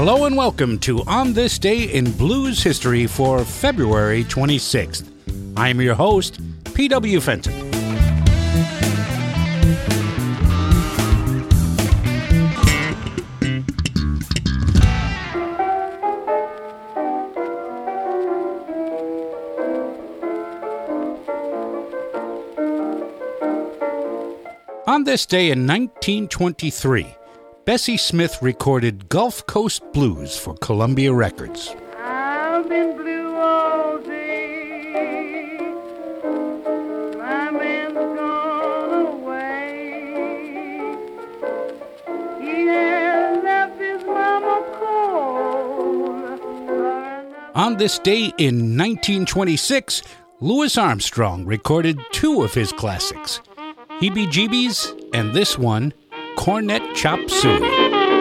Hello and welcome to On This Day in Blues History for February 26th. I'm your host, P.W. Fenton. On this day in 1923, Bessie Smith recorded Gulf Coast Blues for Columbia Records. I've been blue all day. My man's gone away. He has left his mama cold. On this day in 1926, Louis Armstrong recorded two of his classics, Heebie-Jeebies and this one, Cornet Chop Suey.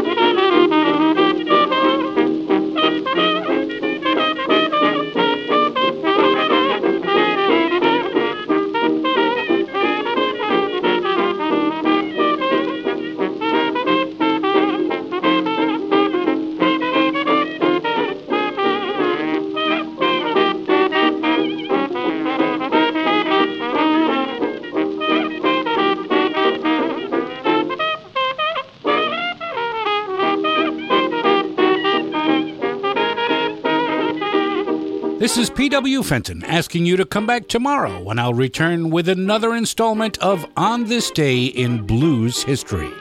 This is P.W. Fenton asking you to come back tomorrow when I'll return with another installment of On This Day in Blues History.